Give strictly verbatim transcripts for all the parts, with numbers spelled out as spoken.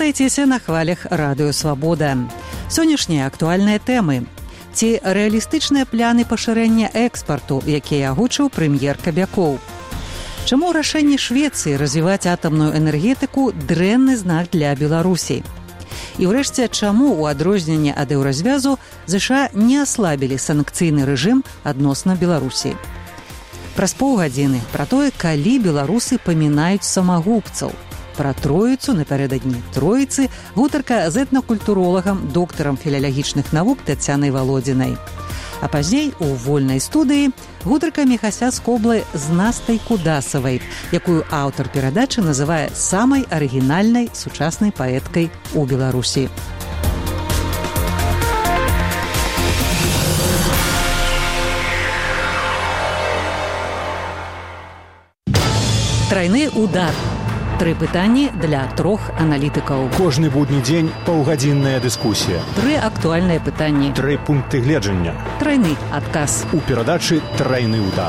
Вітайцеся на хвалях Радыё Свабода. Сённяшнія актуальныя тэмы. Ці рэалістычныя пляны пашырэння экспарту, якія агучыў прэм'ер Кабякоў. Чаму рашэнне Швецыі развіваць атамную энергетыку дрэнны знак для Беларусі? І ўрэшце, чаму у адрозненне ад еўразвязу ЗША не аслабілі санкцыйны рэжым адносна Беларусі? Праз паўгадзіны пра тое, калі беларусы памінаюць самагубцаў. Пра Троіцу напярэдадні Троіцы гутарка з этнакультуролагам, доктарам філалагічных навук Тацянай Валодзінай. А пазней у вольнай студыі гутарка Міхася Скоблы з Настай Кудасавай, якую аўтар перадачы называе самай арыгінальнай сучаснай паэткай у Беларусі. Трайны удар. Тры пытанні для трох аналітыкаў. Кожны будні дзень паўгадзінная дыскусія. Тры актуальныя пытанні. Тры пункты гледжання. Трайны адказ. У перадачы «Трайны удар».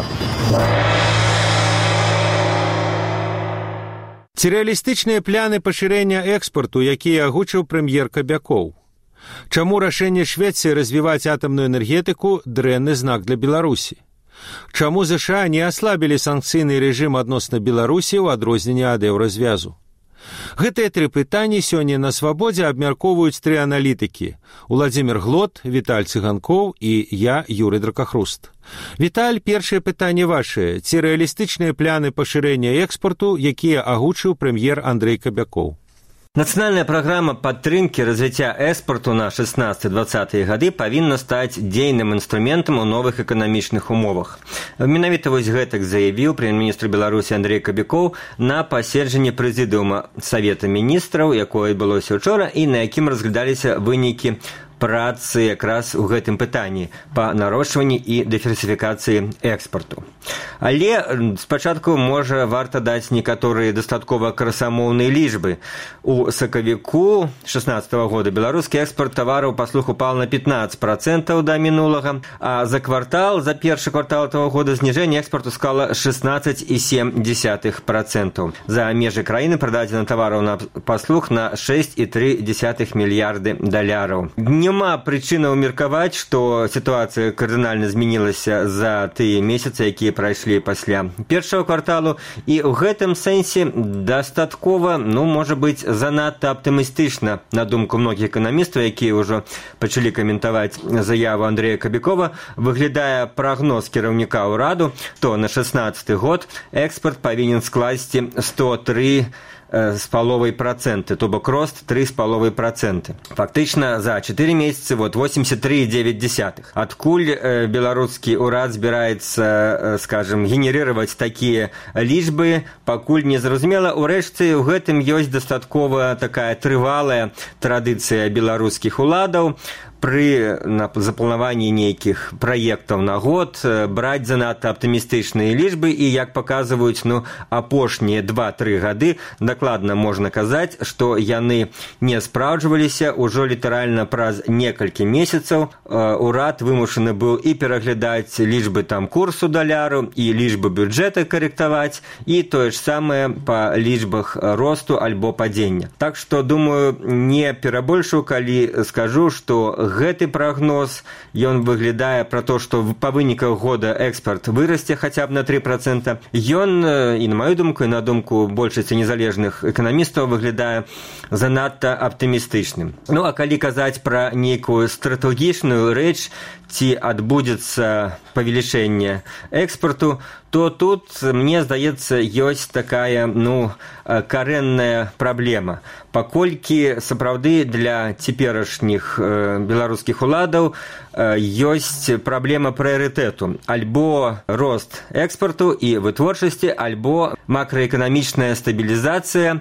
Ці рэалістычныя пляны пашырэння экспарту, якія агучыў прэм'ер Кабякоў? Чаму рашэнне Швецыі развіваць атамную энергетыку дрэнны знак для Беларусі? Чаму ЗША не аслабілі санкцыйны рэжым адносна Беларусі ў адрозненне ад еўразвязу? Гэтыя тры пытанні сёння на Свабодзе абмяркоўваюць тры аналітыкі: Уладзімір Глот, Віталь Цыганкоў і я, Юрый Дракахруст. Віталь, першае пытанне вашае. Ці рэалістычныя пляны пашырэння экспарту, якія агучыў прэм'ер Андрэй Кабякоў? Нацыянальная праграма падтрымкі развіцця экспарту на шаснаццатыя-дваццатыя гады павінна стаць дзейным інструментам у новых эканамічных умовах. Менавіта вось гэтак заявіў прэм'ер-міністр Беларусі Андрэй Кабякоў на паседжанні прэзідыума Савета міністраў, якое адбылося ўчора і на якім разглядаліся вынікі працы якраз у гэтым пытанні па нарошчванні і дыверсіфікацыі экспарту. Але спачатку, можа, варта даць некаторыя дастаткова красамоўныя лічбы. У сакавіку шаснаццатага года беларускі экспарт тавараў паслуг упал на пятнаццаць працэнтаў да мінулага, а за квартал, за першы квартал этого года зніжэнне экспарту склала шаснаццаць і сем дзесятых працэнтаў. За межы краіны прададзена тавараў на паслуг на шэсць і тры дзесятых мільярды даляраў. Няма прычынаў меркаваць, што сітуацыя кардынальна змянілася за тыя месяцы, якія прайшлі пасля першага кварталу, і ў гэтым сэнсе дастаткова, ну, можа быць, занадта аптымістычна, на думку многіх эканамістаў, якія ўжо пачалі каментаваць заяву Андрэя Кабякова, выглядае прагноз кіраўніка ўраду, то на шаснаццаты год экспарт павінен скласці сто тры з паловай працэнты, то бок рост тры з паловай працэнты. Фактычна за чатыры месяцы вот восемьдесят три и девять десятых. Адкуль э, беларускі ўрад збіраецца, э, скажем, генерировать такія лічбы, пакуль не зразумела. Урэшце, у гэтым ёсць дастаткова такая трывалая традыцыя беларускіх уладаў пры запланаванні нейкіх праектаў на год браць занадта аптымістычныя лічбы, і, як паказваюць, ну, апошнія два-тры гады, дакладна можна казаць, што яны не спраўджваліся. Ужо літаральна праз некалькі месяцаў урад вымушаны быў і пераглядаць лічбы там курсу даляру, і лічбы бюджэта карэктаваць, і тое ж самае па лічбах росту альбо падзення. Так што, думаю, не перабольшу, калі скажу, што гэты прагноз, ён выглядае пра то, што па выніках года экспарт вырасце хаця б на тры працэнты. Ён, і на маю думку, і на думку большасці незалежных эканамістаў, выглядае занадта аптымістычным. Ну, а калі казаць пра нейкую стратэгічную рэч, ці адбудзецца павелічэнне экспарту, то тут, мне здаецца, ёсць такая, ну, карэнная праблема. Паколькі сапраўды для цяперашніх э, беларускіх уладаў э, ёсць праблема прыярытэту. Альбо рост экспарту і вытворчасці, альбо макраэканамічная стабілізацыя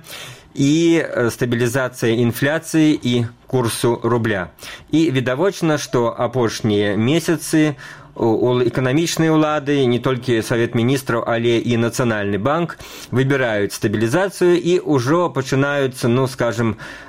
і стабілізацыя інфляцыі і курсу рубля. І відавочна, што апошнія месяцы у эканамічнай улады, не толькі Савет міністраў, але і Нацыянальны банк выбіраюць стабілізацыю, і ўжо пачынаюцца, ну, скажем,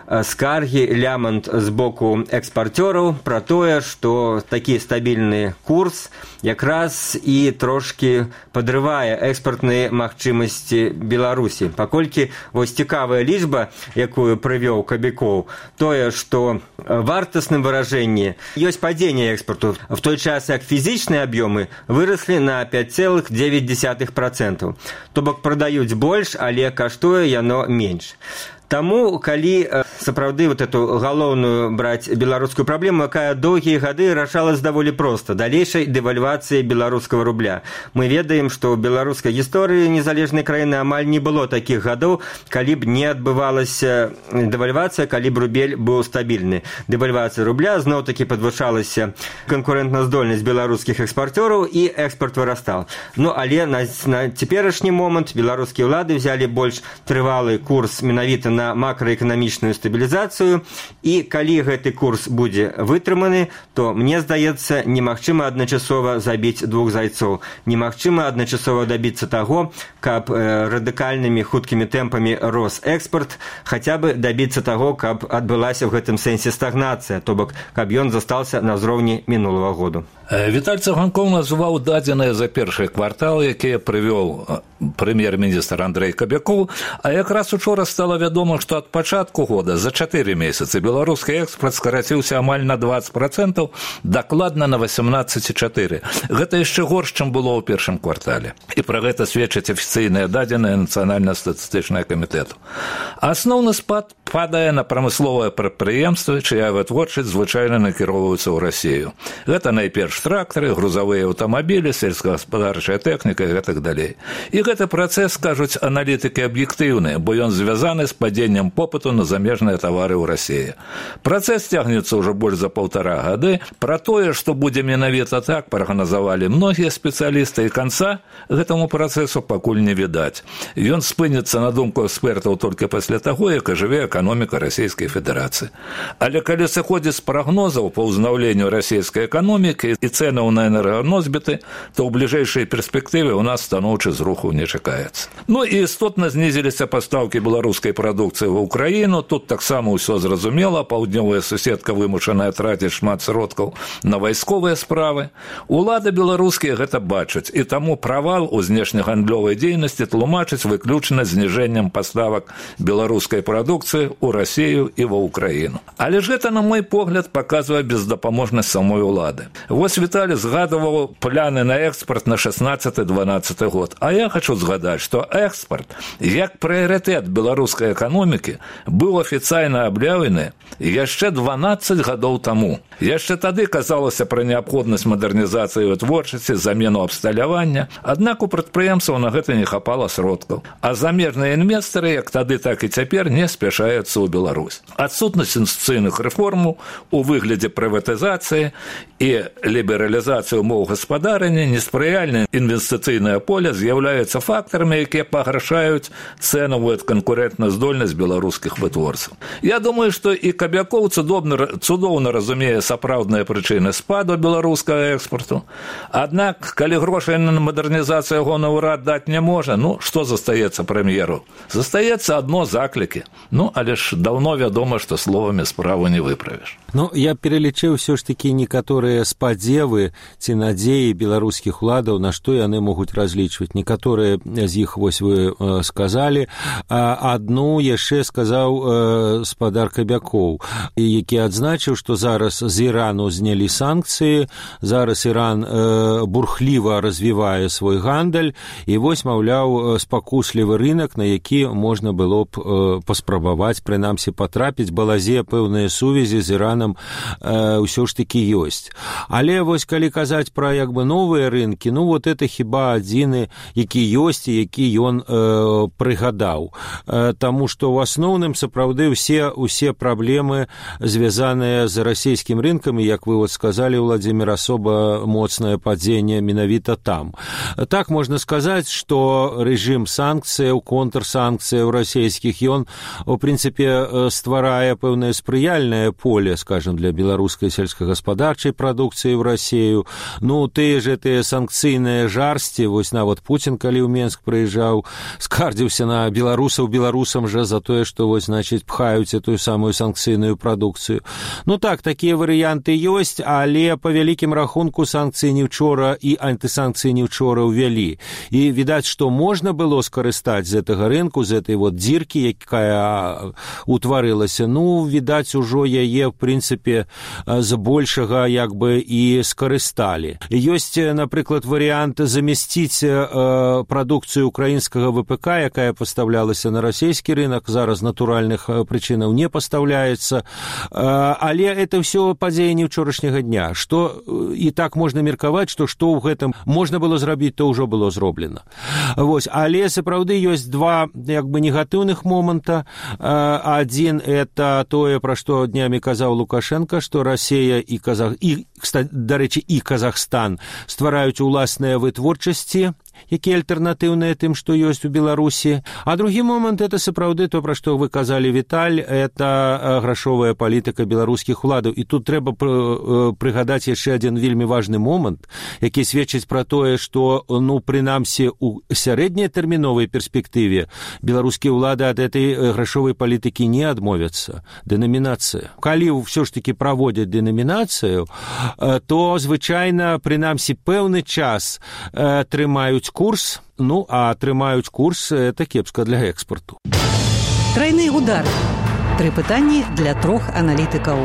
скаргі, лямант з боку экспарцёраў пра тое, што такі стабільны курс якраз і трошкі падрывае экспартныя магчымасці Беларусі. Паколькі вось цікавая лічба, якую прывёў Кабякоў, тое, што вартасным выражэнні ёсць падзенне экспарту, в той час як фізічныя аб'ёмы выраслі на пяць цэлых дзевяць дзесятых працэнта. То бок прадаюць больш, але каштуе яно менш. Таму, калі сапраўды вот эту галоўную браць беларускую праблему, якая доўгія гады рашалась даволі проста, далейшай дэвальвацыі беларускага рубля. Мы ведаем, што ў беларускай гісторыі незалежнай краіны амаль не было такіх гадоў, калі б не адбывалася дэвальвацыя, калі б рубель быў стабільны. Дэвальвацыя рубля зноў-такі падвышалася канкурэнтназдольнасць беларускіх экспарцёраў і экспарт вырастаў. Ну, але на, на цяперашні момант беларускія ўлады взялі больш трывалы курс менавіта на макраэканамічную стабілізацыю, і калі гэты курс будзе вытрыманы, то, мне здаецца, немагчыма адначасова забіць двух зайцоў. Немагчыма адначасова дабіцца таго, каб э, радыкальнымі хуткімі тэмпамі рос экспарт, хаця бы дабіцца таго, каб адбылася ў гэтым сэнсе стагнацыя, то бок, каб ён застаўся на ўзроўні мінулага году. Віталь Цыганкоў называў дадзеныя за першы квартал, якія прывёў прэм'ер-міністр Андрэй Кабякоў, а якраз учора стала вядома, што ад пачатку года за чатыры месяцы беларускі экспарт скараціўся амаль на дваццаць працэнтаў, дакладна на восемнадцать цэлых чатыры. Гэта яшчэ горш, чым было ў першым квартале. І пра гэта сведчаць афіцыйныя дадзеныя нацыянальна-статыстычнага камітэту. Асноўны спад падае на прамысловыя прадпрыемствы, чыя вытворчасць звычайна накіроўваюцца ў Расію. Гэта найперш трактары, грузавыя аўтамабілі, сельскагаспадарчая тэхніка і гэтак далей. І гэты працэс, кажуць аналітыкі, аб'ектыўны, бо ён звязаны з падзеннем попыту на замежныя тавары ў Расіі. Працэс цягнецца ўжо больш за паўтара гады. Пра тое, што будзе менавіта так, прагназавалі многія спецыялісты, і канца гэтаму працэсу пакуль не відаць. Ён спыніцца, на думку экспертаў, толькі пасля таго, як ажыве эканоміка Расійскай Федэрацыі. Але калі сыходзіць з прагнозаў па ўзнаўленню расійскай эканомікі і цэнаў на энерганосьбіты, то ў бліжэйшай перспектыве ў нас станоўчы зруху не чакаецца. Ну і істотна знізіліся пастаўкі беларускай прадукцыі ва ўкраіну. Тут таксама ўсё зразумела, паўднёвая суседка вымушаная траціць шмат сродкаў на вайсковыя справы. Улады беларускія гэта бачаць, і таму правал у знешнегандлёвай дзейнасці тлумачыць выключна зніжэннем паставак беларускай прадукцыі ў Расію і ва ўкраіну. Але ж гэта, на мой погляд, паказвае бездапаможнасць самой улады. Вось Віталій згадываў пляны на экспарт на шэснаццаты дванаццаты год. А я хочу згадаць, што экспарт, як прыярытэт беларускай эканомікі, быў афіцыйна аб'яўлены яшчэ дванаццаць гадоў таму. Яшчэ тады казалася пра неабходнасць мадэрнізацыі вытворчасці, замену абсталявання, аднак у прадпрыемстваў на гэта не хапала сродкаў. А замежныя інвестары, як тады, так і цяпер, не спяшаюцца ў Беларусь. Адсутнасць інвестыцыйных рэформаў у выглядзе прыватызацыі і лібералізацыі ўмоў гаспадарання, неспрыяльнае інвестыцыйнае поле з'яўляюцца фактарамі, якія пагаршаюць цэнавую канкурэнтназдольнасць беларускіх вытворцаў. Я думаю, што і Кабякоў цудоўна, цудоўна разумее сапраўдныя прычыны спаду беларускага экспарту. Аднак, калі грошай на мадэрнізацыю ягоны ўрад даць не можа, ну, што застаецца прэм'еру? Застаецца адно заклікі. Ну, але ж даўно вядома, што словамі справу не выправіш. Ну, я пералічыў ўсё ж такі некаторыя спадзевы ці надзеі беларускіх уладаў, на што яны могуць разлічваць. Некаторыя з іх, вось вы э, сказалі, а адну яшчэ сказаў э, спадар Кабякоў, які адзначыў, што зараз з Ірану знялі санкцыі, зараз Іран э, бурхліва развівае свой гандаль, і вось, маўляў, спакуслівы рынак, на які можна было б э, паспрабаваць, прынамсі, патрапіць, балазе пэўныя сувязі з Іранам э, ўсё ж такі ёсць. Але вось калі казаць пра як бы новыя рынкі, ну вот это хіба адзіны, які ёсць і які ён э, прыгадаў. Э, таму што ў асноўным сапраўды ўсе, усе праблемы звязаныя з расійскім рынкам, і як вы вот сказалі, Владзімір, асоба моцнае падзенне менавіта там. Так можна сказаць, што рэжым санкцыяў, контрсанкцыяў расійскіх, ён у прынцыпе стварае пэўнае спрыяльнае поле, скажем, для беларускай сельскагаспадарчай прадукцыі ў Расію. Ну, тыя ж тыя санкцыйныя жарсці, вось нават Пуцін, калі ў Менск прыязджаў, скардзіўся на беларусаў беларусам жа за тое, што вось, значыць, пхаюць выпускаюць эту самую санкцыйную прадукцыю. Ну так, такія варыянты ёсць, але па вялікім рахунку санкцыі не ўчора і антысанкцыі не ўчора ўвялі. І відаць, што можна было скарыстаць з гэтага рынку, з этой вот дзіркі, якая утварылася. Ну, відаць, ужо яе, в прынцыпе, з большага як бы і скарысталі. Ёсць, напрыклад, варыянт замясціць э, прадукцыю украінскага ВПК, якая пастаўлялася на расійскі рынок, зараз натуральных прычынаў не пастаўляецца. Э, але это ўсё падзеі не ўчорашняга дня. Што і так можна меркаваць, што што ў гэтым можна было зрабіць, то ўжо было зроблена. Вось. Але сапраўды ёсць два як бы негатыўных моманта. Э, адзін это тое, пра што днямі казаў Лукашенко, што Расія і Казах і, дарэчы, і Казахстан ствараюць уласныя вытворчасці, якія альтэрнатыўныя тым, што ёсць у Беларусі. А другі момант, это сапраўды то, пра што вы казалі, Віталь, это грашовая палітыка беларускіх уладаў. І тут трэба прыгадаць яшчэ адзін вельмі важны момант, які сведчыць пра тое, што, ну, прынамсі, у сярэднятэрміновай перспектыве беларускія ўлады ад этой грашовай палітыкі не адмовяцца. Дэнамінацыя. Калі ўсё ж такі праводзяць дэнамінацыю, то, звычайна, прынамсі, пэўны час трымаюць курс, ну, а атрымаюць курс, это кепска для экспорту. Трайны удар. Тры пытанні для трох аналітыкаў.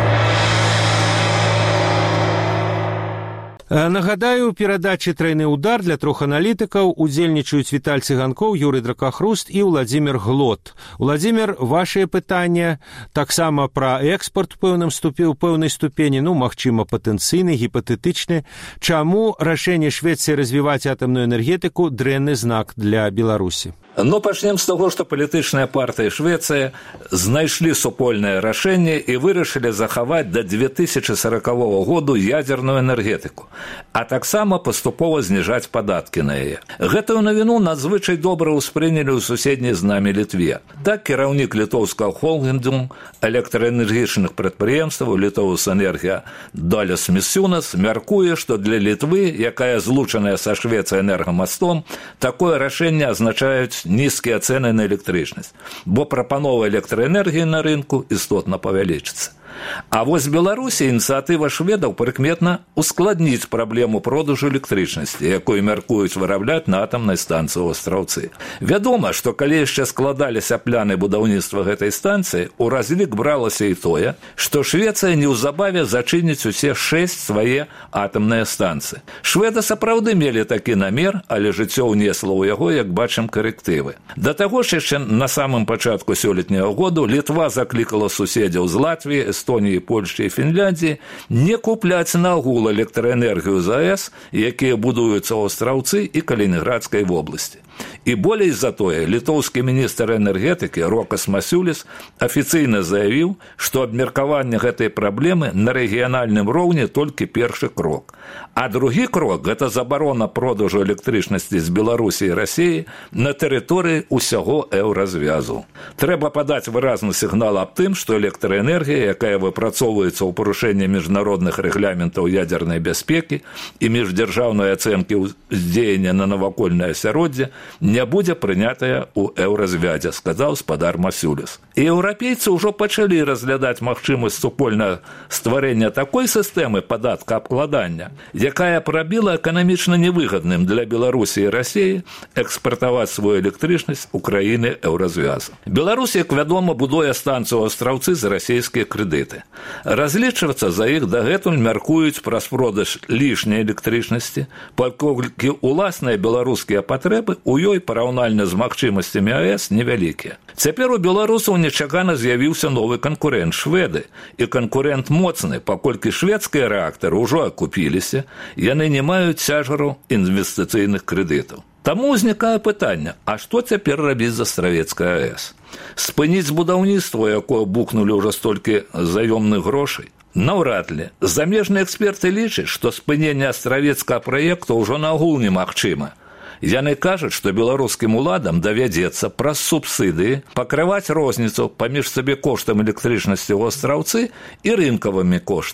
Нагадаю, у перадачы «Трайны удар» для трох аналітыкаў удзельнічаюць Віталь Цыганкоў, Юрый Дракахруст і Владзімир Глот. Владзімир, вашыя пытанні таксама пра экспорт у пэўным ступе, у пэўнай ступені, ну, магчыма, патэнцыйны, гіпатэтычны. Чаму рашэнне Швецыі развіваць атамную энергетыку дрэнны знак для Беларусі? Ну, пачнем з таго, што палітычныя партыі Швецыі знайшлі супольнае рашэнне і вырашылі захаваць да две тысячы сорокавога году ядзерную энергетыку, а таксама паступова зніжаць падаткі на яе. Гэтую навіну надзвычай добра ўспрынялі ў суседняй з намі Літве. Так, кіраўнік літоўскага холдынгу электраэнергічных прадпрыемстваў «Літоўсэнергія» Даляс Місюнас мяркуе, што для Літвы, якая злучаная са Швецыяй энергамастом, такое рашэнне азначаюць нізкія цэны на электрычнасць, бо прапанова электраэнергіі на рынку істотна павялічыцца. А вось Беларусі ініцыятыва шведаў прыкметна ускладніць праблему продажу электрычнасці, якую мяркуюць вырабляць на атамнай станцыі ў Астраўцы. Вядома, што калі яшчэ складаліся пляны будаўніцтва гэтай станцыі, у разлік бралася і тое, што Швецыя неўзабаве зачыніць усе шэсць свае атамныя станцыі. Шведы сапраўды мелі такі намер, але жыццё ўнесла ў яго, як бачым, карэктывы. Да таго ж яшчэ на самым пачатку сёлетняга году Літва заклікала суседзяў з Латвіі, Эстоніі, Польшчы і Фінляндіі не купляць нагул электраэнергію з АЭС, якія будуюцца ў Астраўцы і Калінінградскай вобласці. І болей за тое, літоўскі міністр энергетыкі Рокас Масюліс афіцыйна заявіў, што абмеркаванне гэтай праблемы на рэгіянальным роўні толькі першы крок. А другі крок – гэта забарона продажу электрычнасці з Беларусі і Расіі на тэрыторыі ўсяго еўразвязу. Трэба падаць выразны сігнал аб тым, што электраэнергія, якая выпрацоўваецца ў парушэнні міжнародных рэгламентаў ядзернай бяспекі і міждзяржаўнай ацэнкі ўздзеяння на навакольнае асяроддзе, не будзе прынятая ў еўразвядзе, сказаў спадар Масюліс. І еўрапейцы ўжо пачалі разглядаць магчымасць супольнага стварэння такой сістэмы падаткаабкладання, якая прабіла эканамічна невыгадным для Беларусі і Расіі экспартаваць свою электрычнасць у краіны еўразвязу. Беларусь, як вядома, будуе станцыю ў Астраўцы за расійскія крэдыты. Разлічвацца за іх дагэтуль мяркуюць праз продаж лішняй электрычнасці, паколькі уласныя беларускія патрэбы у ёй параўнальна з магчымасцямі АЭС невялікія. Цяпер у беларусаў нечакана з'явіўся новы канкурэнт шведы, і канкурэнт моцны, паколькі шведскія рэактары ўжо акупіліся, яны не маюць цяжару інвестыцыйных крэдытаў. Таму ўзнікае пытанне, а што цяпер рабіць з Астравецкай АЭС? Спыніць будаўніцтва, якое бухнулі ўжо столькі заёмных грошай? Наўрад ли. Замежныя эксперты лічаць, што спыненне Астравецкага праекта ўжо нагул немагчыма. Яны кажуць, што беларускім уладам давядзецца праз субсідыі пакрываць розніцу паміж сабекоштам электрычнасці ў Астраўцы і рынкавымі коштамі.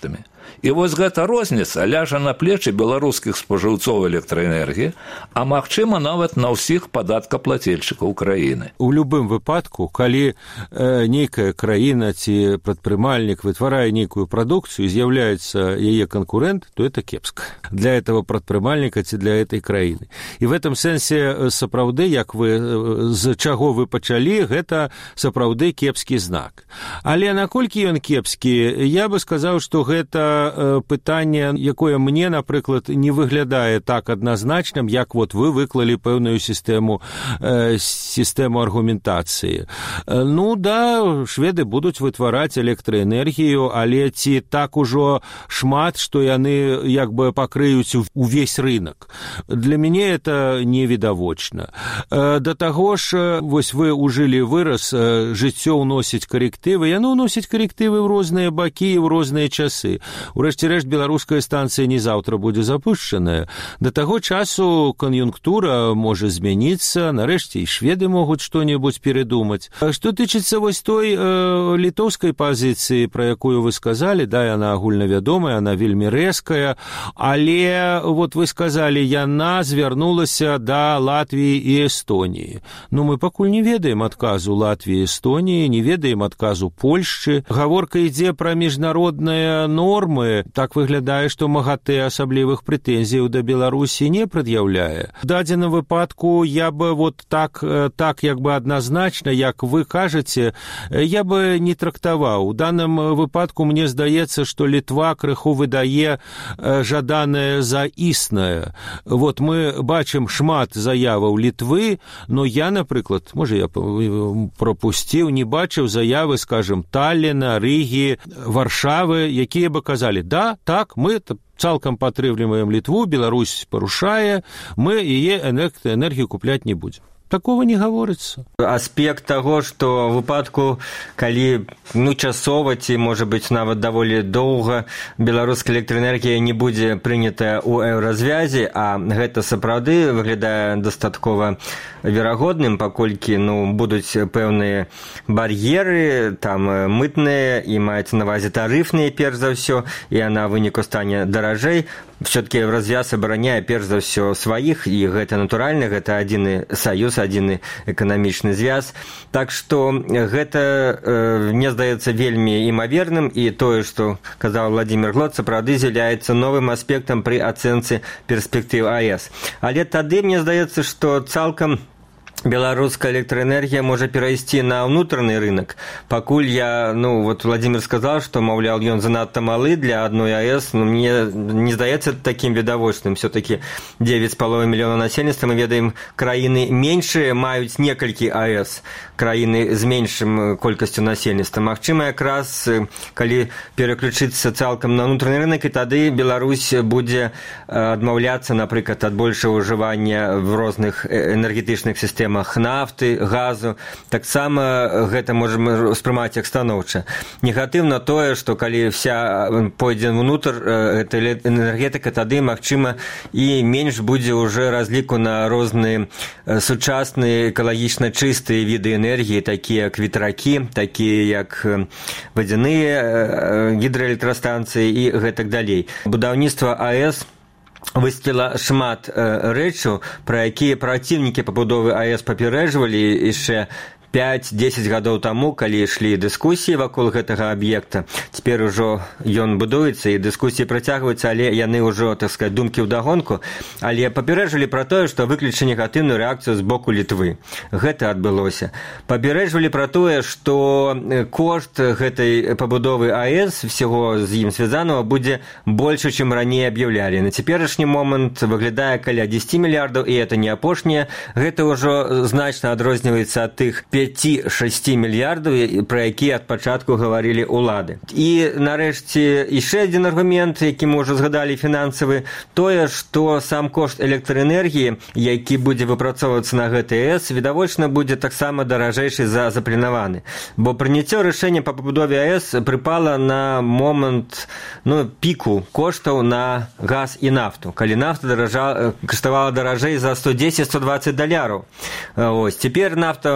І вось гэта розніца ляжа на плечы беларускіх спажыўцоў электраэнергіі, а магчыма нават на ўсіх падаткаплацельшчыкаў краіны. У любым выпадку, калі э, нейкая краіна ці прадпрымальнік вытварае нейкую прадукцыю і з'яўляецца яе канкурэнт, то это кепска для этого прадпрымальніка ці для этой краіны. І в этом сэнсе сапраўды, як вы, з чаго вы пачалі, гэта сапраўды кепскі знак. Але наколькі ён кепскі, я бы сказаў, што гэта пытанне, якое мне, напрыклад, не выглядае так адназначным, як вот вы выклалі пэўную сістэму, э, сістэму аргументацыі. Ну да, шведы будуць вытвараць электраэнергію, але ці так ужо шмат, што яны як бы пакрыюць увесь рынок. Для мяне это невідавочна. Да таго ж, вось вы ўжылі выраз, жыццё ўносіць карэктывы, яно ўносіць карэктывы ў розныя бакі і ў розныя часы. Урэшце рэшт, беларуская станцыя не заўтра будзе запушчаная. Да таго часу кан'юнктура можа змяніцца, нарэшце і шведы могуць што-небудзь перадумаць. Што тычыцца вось той э, літоўскай пазіцыі, пра якую вы сказалі, да, яна агульнавядомая, яна вельмі рэзкая, але вот вы сказалі, яна звярнулася да Латвіі і Эстоніі. Ну, мы пакуль не ведаем адказу Латвіі і Эстоніі, не ведаем адказу Польшчы. Гаворка ідзе пра міжнародныя нормы. Так выглядае, што МАГАТЭ асаблівых прэтэнзіяў да Беларусі не прад'яўляе. В дадзеным выпадку я бы вот так, так як бы адназначна, як вы кажаце, я бы не трактаваў. У данным выпадку мне здаецца, што Літва крыху выдае жаданае за існае. Вот мы бачым шмат заяваў Літвы, но я, напрыклад, можа я пропусціў, не бачыў заявы, скажем, Талліна, Рыгі, Варшавы, якія бы казалі, да, так, мы цалкам падтрымліваем Літву, Беларусь парушае, мы яе энергію купляць не будзем. Такого не гаворыцца. Аспект таго, што ў выпадку, калі ну, часова ці, можа быць, нават даволі доўга беларуская электраэнергія не будзе прынятая ў еўразвязе, а гэта сапраўды выглядае дастаткова верагодным, паколькі ну, будуць пэўныя бар'еры, там мытныя і маецца на ўвазе тарыфныя, перш за ўсё, і яна выніку стане даражэй. Все-таки Евразвяз абараняе перш за ўсё сваіх, і гэта натуральна, гэта адзіны саюз, адзіны эканамічны звяз. Так што гэта, э, мне здаецца, вельмі імаверным, і тое, што казаў Владимир Глот, сапраўды з'яўляецца новым аспектам пры ацэнцы перспектыў АЭС. Але тады мне здаецца, што цалкам беларуская электраэнергія можа перайсці на ўнутраны рынок. Пакуль я, ну, вот Владимир сказал, што, маўляў, ён занадта малы для адной АЭС, но мне не здаецца такім відавочным. Все-таки девять з паловай мільёнаў насельніцтва, мы ведаем, краіны меншыя маюць некалькі АЭС, краіны з меншым колькасцю насельніцтва. Магчыма, якраз, калі пераключыцца цалкам на ўнутраны рынок, і тады Беларусь будзе адмаўляцца, напрыклад, ад большого ўжывання в розных энергетычных сістэмах нафты, газу. Таксама гэта можам успрымаць як станоўча. Негатыўна тое, што калі вся пойдзе ўнутр эта энергетыка, тады, магчыма, і менш будзе ўжо разліку на розныя сучасныя экалагічна чыстыя віды энергіі, такія як ветракі, такія як вадзяныя гідраэлектрастанцыі і гэтак далей. Будаўніцтва АЭС высветліла шмат э, рэчаў, пра якія праціўнікі пабудовы АЭС папярэджвалі яшчэ пяць-дзесяць гадоў таму, калі ішлі дыскусіі вакол гэтага аб'екта. Цяпер ужо ён будуецца, і дыскусіі працягваюцца, але яны ўжо, так сказаць, думкі ўдагонку. Але папярэджвалі пра тое, што выключыць негатыўную рэакцыю з боку Літвы. Гэта адбылося. Папярэджвалі пра тое, што кошт гэтай пабудовы АЭС, всего з ім звязанага, будзе больше, чым раней аб'яўлялі. На цяперашні момант выглядае каля дзесяць мільярдаў, і это не апошняе. Гэта ўжо значна адрозніваецца ад тых пяць-шэсць мільярдаў, пра якія ад пачатку гаварылі ўлады. І, нарэшце, яшчэ адзін аргумент, які мы ўжо згадалі, фінансавы, тое, што сам кошт электраэнергіі, які будзе выпрацоўвацца на гэтай АЭС, відавочна будзе таксама даражэйшы за запланаваны. Бо прыняццё рашэння па пабудове АЭС прыпала на момант ну, піку коштаў на газ і нафту, калі нафта даража, каштавала даражэй за сто дзесяць - сто дваццаць даляраў. Ось, цяпер нафта балансуе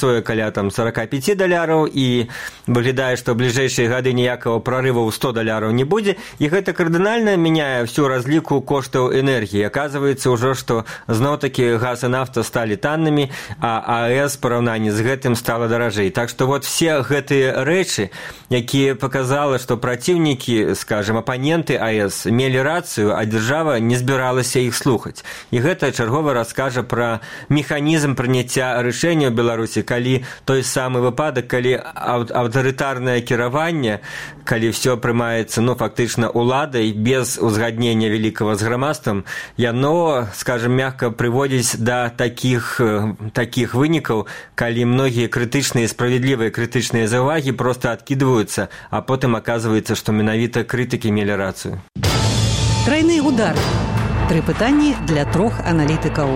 соя каля там сорок пять даляраў, і выглядае, што ў бліжэйшыя гады ніякага прарыву ў сто даляраў не будзе, і гэта кардынальна мяняе всю разліку коштаў энергіі. Аказваецца ўжо, што зноў-такі газ і нафта сталі таннымі, а АЭС параўнанні з гэтым стала даражэй. Так што вот все гэтыя рэчы, якія паказала, што праціўнікі, скажем, апаненты АЭС мелі рацыю, а дзяржава не збіралася іх слухаць. І гэта чаргова раскажа пра механізм прыняцця рашэння ў Беларусі, калі той самы выпадак, калі аўтарытарнае кіраванне, калі ўсё прымаецца, ну, фактычна уладай без узгаднення вялікага з грамадствам, яно, скажем, мягка прыводзіць да такіх, такіх вынікаў, калі многія крытычныя, справядлівыя крытычныя заўвагі проста адкідваюцца, а потым аказваецца, што менавіта крытыкі мелі рацыю. Трайны удар. Тры пытанні для трох аналітыкаў.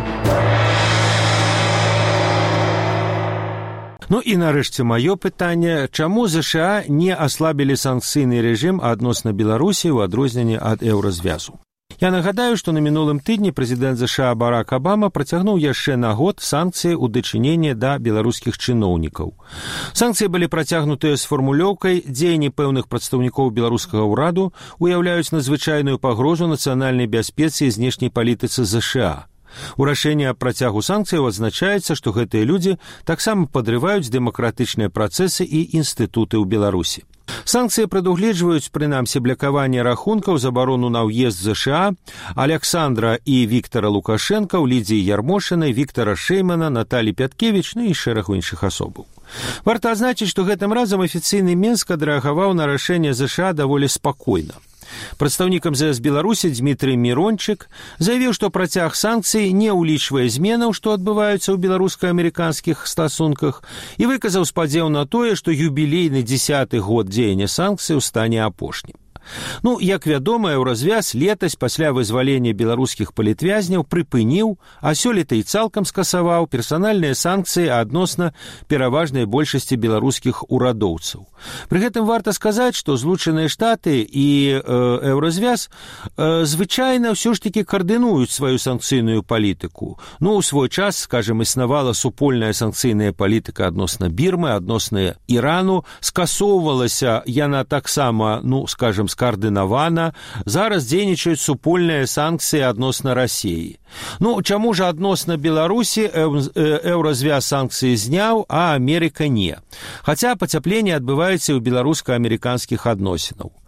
Ну і нарэшце маё пытанне, чаму ЗША не аслабілі санкцыйны рэжым адносна Беларусі ў адрозненні ад еўразвязу? Я нагадаю, што на мінулым тыдні прэзідэнт ЗША Барак Абама працягнуў яшчэ на год санкцыі ў дачыненні да беларускіх чыноўнікаў. Санкцыі былі працягнутыя з фармулёўкай «Дзеянні пэўных прадстаўнікоў беларускага ўраду уяўляюць надзвычайную пагрозу нацыянальнай бяспецы і знешняй палітыцы ЗША». У рашэнні аб працягу санкцыяў адзначаецца, што гэтыя людзі таксама падрываюць дэмакратычныя працэсы і інстытуты ў Беларусі. Санкцыі прадугледжваюць, прынамсі, блакаванне рахункаў, забарону на ўезд ЗША Александра і Віктара Лукашэнка, Лідзіі Ярмошынай, Віктара Шэймана, Наталі Пяткевіч, ну і шэрагу іншых асобаў. Варта адзначыць, што гэтым разам афіцыйны Мінск адрэагаваў на рашэнне ЗША даволі спакойна. Прадстаўнік эм зэ эс Беларусі Дмітрый Мірончык заявіў, што працяг санкцый не ўлічвае зменаў, што адбываюцца ў беларуска-амерыканскіх стасунках, і выказаў спадзеў на тое, што юбілейны дзесяты год дзеяння санкцыяў стане апошнім. Ну, як вядома, еўразвяз летась пасля вызвалення беларускіх палітвязняў прыпыніў, а сёлета і цалкам скасаваў персанальныя санкцыі адносна пераважнай большасці беларускіх урадоўцаў. Пры гэтым варта сказаць, што Злучаныя Штаты і э, еўразвяз э, звычайна ўсё ж такі каардынуюць сваю санкцыйную палітыку. Ну, у свой час, скажем, існавала супольная санкцыйная палітыка адносна Бірмы, адносна Ірану, скасоўвалася яна таксама, ну, скажем, скаардынавана, зараз дзейнічаюць супольныя санкцыі адносна Расіі. Ну, чаму ж адносна Беларусі еўразвяз санкцыі зняў, а Амерыка не? Хаця пацяпленне адбываецца і ў беларуска-амерыканскіх адносінаў.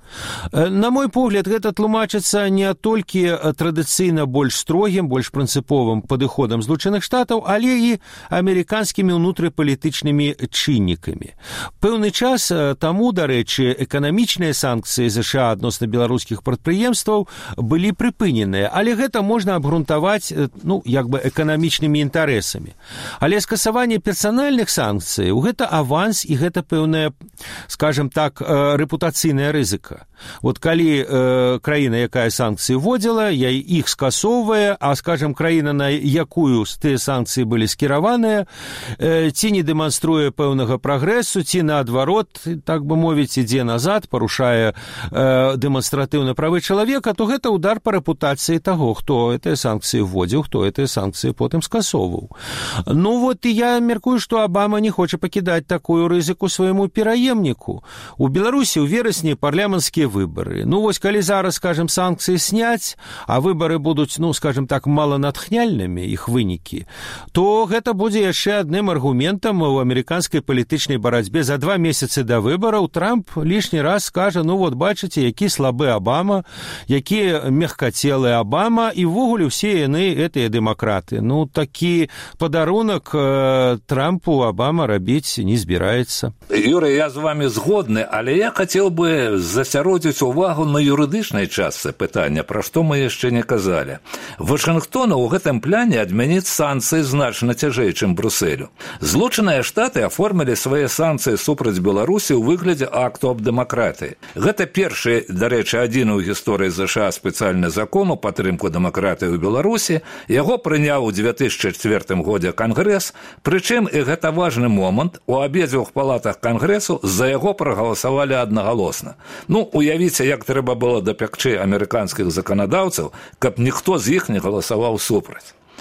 На мой погляд, гэта тлумачыцца не толькі традыцыйна больш строгім, больш прынцыповым падыходам Злучаных Штатаў, але і амерыканскімі ўнутрыпалітычнымі чыннікамі. Пэўны час таму, дарэчы, эканамічныя санкцыі ЗША адносна беларускіх прадпрыемстваў былі прыпыненыя, але гэта можна абгрунтаваць, ну, як бы эканамічнымі інтарэсамі. Але скасаванне персанальных санкцыяў – гэта аванс і гэта пэўная, скажем так, рэпутацыйная рызыка. Вот калі э, краіна, якая санкцыі вводзіла, я іх скасоўвае, а, скажем, краіна, на якую тыя санкцыі былі скіраваныя, э, ці не дэманструе пэўнага прагрэсу, ці наадварот, так бы мовіць, ідзе назад, парушае э, дэманстратыўна правы чалавека, то гэта удар па рэпутацыі таго, хто гэтыя санкцыі вводзіў, хто гэтыя санкцыі потым скасоўваў. Ну вот і я мяркую, што Абама не хоча пакідаць такую рызыку свайму пераемніку. У Беларусі ў верасні парламенцкія выборы. Ну, вось, калі зараз, скажем, санкцыі сняць, а выборы будуць, ну, скажем так, маланатхняльнымі, іх вынікі, то гэта будзе яшчэ адным аргументам у амерыканскай палітычнай барацьбе. За два месяцы да выбораў Трамп лішні раз скажа, ну, вот, бачыце, які слабы Абама, які мягкацелы Абама, і ввогуле ўсе яны гэтыя дэмакраты. Ну, такі падарунак э, Трампу Абама рабіць не збіраецца. Юрий, я з вами згодны, але я хацеў бы засяродзіць увагу на юрыдычнай частцы пытання, пра што мы яшчэ не казалі. Вашынгтону ў гэтым пляне адмяніць санкцыі значна цяжэй, чым Брусэлю. Злучаныя Штаты аформілі свае санкцыі супраць Беларусі ў выглядзе акту аб дэмакратыі. Гэта першы, дарэчы, адзіны ў гісторыі ЗША спецыяльны закон у падтрымку дэмакратыі ў Беларусі. Яго прыняў у дзве тысячы чвэртым годзе Кангрэс, прычым, і гэта важны момант, у абедзвюх палатах Кангрэсу за яго прагаласавалі аднагалосна. Ну, уявіце, як трэба было дапякчы амерыканскіх заканадаўцаў, каб ніхто з іх не галасаваў супраць.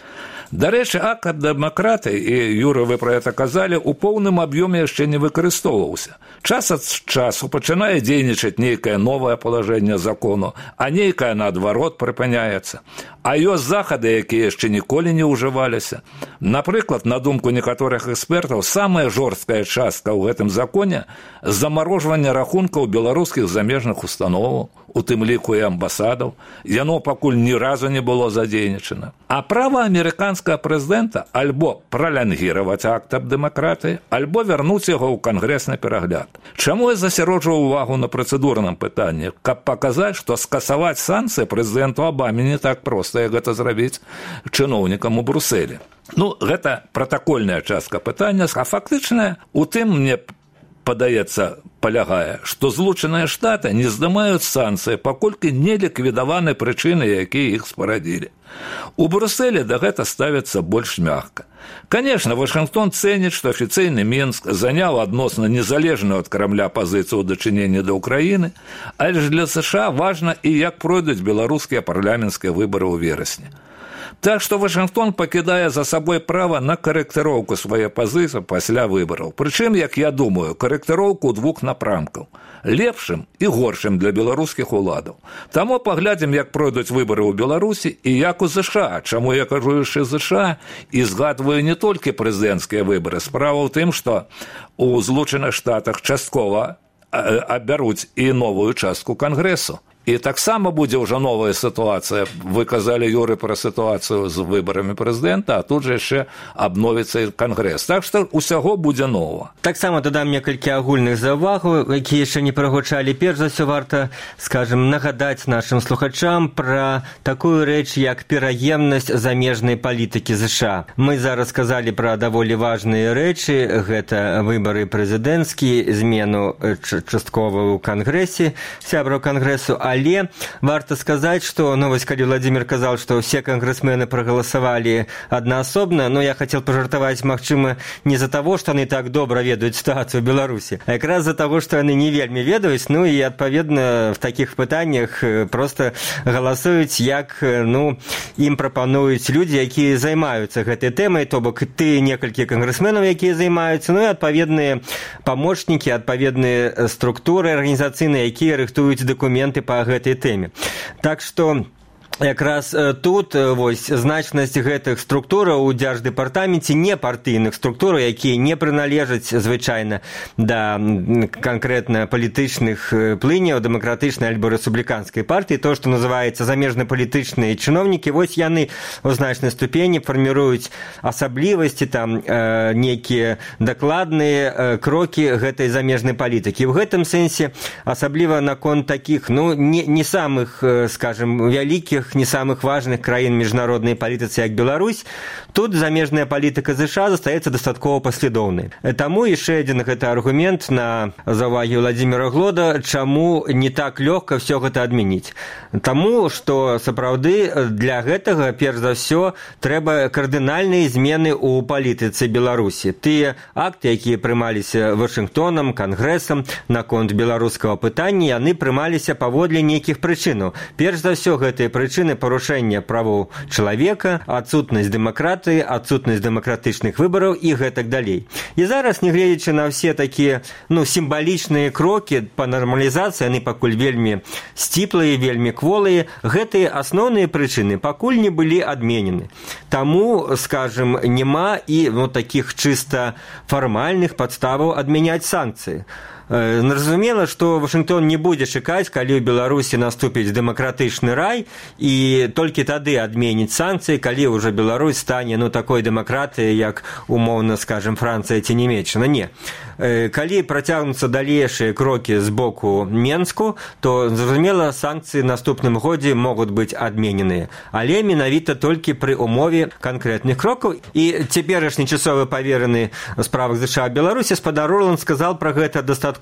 Дарэчы, акт дэмакраты, і Юра, вы пра гэта казалі, у поўным аб'ёме яшчэ не выкарыстоўваўся. Час ад часу пачынае дзейнічаць нейкае новае палажэнне закону, а нейкае, наадварот, прыпыняецца. А ёсць захады, якія яшчэ ніколі не ўжываліся. Напрыклад, на думку некаторых экспертаў, самая жорсткая частка ў гэтым законе – замарожванне рахункаў беларускіх замежных установаў, у тым ліку і амбасадаў. Яно пакуль ні разу не было задзейнічана. А права амерыканскага прэзідэнта альбо пралянгіраваць акт аб дэмакратыі, альбо вярнуць яго ў кангрэсны перагляд. Чаму я засяроджваў увагу на працэдурным пытанні? Каб паказаць, што скасаваць санкцыі прэзідэнту Абаме не так проста, як гэта зрабіць чыноўнікам у Брусэлі. Ну, гэта пратакольная частка пытання, а фактычная у тым, мне падаецца, палягае, што Злучаныя Штаты не здымаюць санкцыі, паколькі не ліквідаваны прычыны, якія іх спарадзілі. У Брусэлі да гэта ставіцца больш мякка. Конечно, Вашингтон цэніць, што афіцыйны Мінск заняў адносна незалежную ад Крамля пазіцыю ў дачыненні да Ўкраіны, але ж для США важна і як пройдуць беларускія парламенцкія выбары ў верасні. Так што Вашингтон пакідае за сабой права на карэктыроўку свае пазіцыі пасля выбараў. Прычым, як я думаю, карэктыроўку двух напрамкаў – лепшым і горшым для беларускіх уладаў. Таму паглядзім, як пройдуць выбары ў Беларусі і як у ЗША. Чаму я кажу яшчэ ЗША і згадваю не толькі прэзідэнцкія выбары. Справа ў тым, што у Злучаных Штатах часткова абяруць і новую частку Кангрэсу. І таксама будзе ўжо новая сітуацыя. Вы казалі, Юры, пра сітуацыю з выбарамі прэзідэнта, а тут жа яшчэ абновіцца і Кангрэс. Так што ўсяго будзе нова. Таксама дадам некалькі агульных заўвагаў, якія яшчэ не прагучалі. Перш за ўсё варта, скажем, нагадаць нашым слухачам пра такую рэч, як пераемнасць замежнай палітыкі ЗША. Мы зараз сказалі пра даволі важныя рэчы. Гэта выбары прэзідэнцкія, змену часткова ў Кангрэсе, сябраў Кангрэсу, але варта сказаць, што, ну, вось калі Владимир казаў, што ўсе кангрэсмены прагаласавалі аднаасобна, но я хацеў пажартаваць, магчыма, не за таго, што яны так добра ведаюць сітуацыю ў Беларусі, а якраз за таго, што яны не вельмі ведаюць, ну і адпаведна в такіх пытаннях проста галасуюць, як, ну, ім прапануюць людзі, якія займаюцца гэтай тэмай, то бок ты некалькі кангрэсменаў, якія займаюцца, ну і адпаведныя памочнікі, адпаведныя структуры арганізацыйныя, якія рыхтуюць дакументы па гэтай тэме. Так што якраз тут вось значнасць гэтых структураў у дзярждэпартаменце не партыйных структураў, якія не прыналежаць звычайна да канкрэтна палітычных плыняў дэмакратычнай альбо рэспубліканскай партыі, то, што называецца замежна-палітычныя чыноўнікі, вось яны ў значнай ступені фарміруюць асаблівасці, там нейкія дакладныя крокі гэтай замежнай палітыкі. В гэтым сэнсе асабліва наконт такіх, ну, не, не самых, скажем, вялікіх, не самых важных краін міжнароднай палітыцы, як Беларусь, тут замежная палітыка ЗША застаецца дастаткова паслядоўнай. Таму яшчэ адзін гэта аргумент на заўвагі Владимира Глода, чаму не так лёгка ўсё гэта адмяніць. Таму, што сапраўды для гэтага, перш за ўсё, трэба кардынальныя змены ў палітыцы Беларусі. Тыя акты, якія прымаліся Вашингтонам, Кангрэсам наконт беларускага пытання, яны прымаліся паводле нейкіх прычынаў. Перш за ўсё, гэтыя прычыны парушэння правоў чалавека, адсутнасць дэмакратыі, адсутнасць дэмакратычных выбараў і гэтак далей. І зараз, нягледзячы на ўсе такія, ну, сімвалічныя крокі па нармалізацыі, яны пакуль вельмі сціплыя, вельмі кволыя, гэтыя асноўныя прычыны пакуль не былі адменены. Таму, скажем, няма і ну, такіх чыста фармальных падставаў адмяняць санкцыі. Зразумела, што Вашингтон не будзе чакаць, калі ў Беларусі наступіць дэмакратычны рай, і толькі тады адменіць санкцыі, калі ўжо Беларусь стане, ну, такой дэмакратыяй, як, умоўна, скажем, Францыя ці Нямецчына. Не. Калі працягнуцца далейшыя крокі з боку Менску, то, зразумела, санкцыі ў наступным годзе могуць быць адмененыя. Але менавіта толькі пры умове канкрэтных крокаў. І цяперашні часовы павераны ў справах ЗША Беларусі спадар Орланд сказал пра гэта дастаткова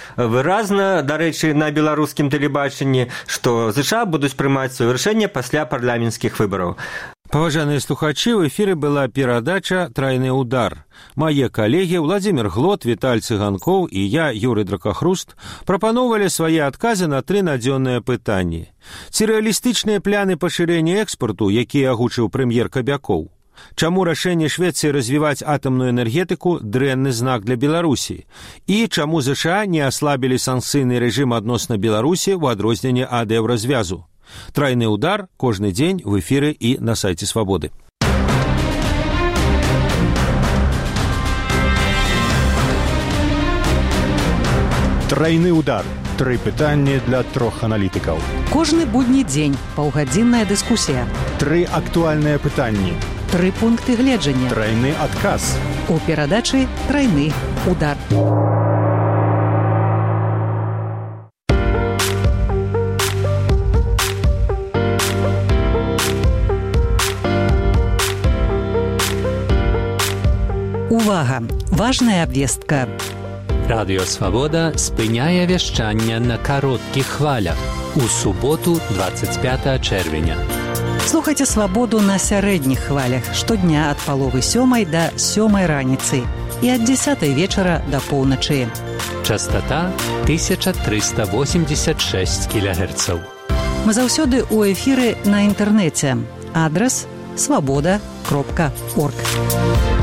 выразна, дарэчы, на беларускім тэлебачанні, што ЗША будуць прымаць сваё рашэнне пасля парламенцкіх выбараў. Паважаныя слухачы, в эфіры была перадача «Трайны удар». Мае калегі Владимир Глод, Віталь Цыганкоў і я, Юрый Дракахруст, прапаноўвалі свае адказы на тры надзённыя пытанні. Ці рэалістычныя пляны пашырэння экспарту, якія агучыў прэм'ер Кабякоў? Чаму рашэнне Швецыі развіваць атамную энергетыку дрэнны знак для Беларусі? І чаму ЗША не аслабілі санкцыйны рэжым адносна Беларусі ў адрозненне ад еўразвязу? Трайны удар кожны дзень в эфіры і на сайце Свабоды. Трайны удар. Тры пытанні для трох аналітыкаў. Кожны будні дзень паўгадзінная дыскусія. Тры актуальныя пытанні. Тры пункты гледжання. Трайны адказ. У перадачы трайны удар. Увага! Важная абвестка. Радыё Свабода спыняе вяшчанне на кароткіх хвалях у суботу двадцать пятого чэрвеня. Слухайце Свабоду на сярэдніх хвалях штодня ад паловы сёмай да сёмай раніцы і ад дзесятай вечара да поўначы. Частота тысяча триста восемьдесят шесть кілогерцаў. Мы заўсёды ў эфіры на інтэрнэце. Адрас свабода кропка орг.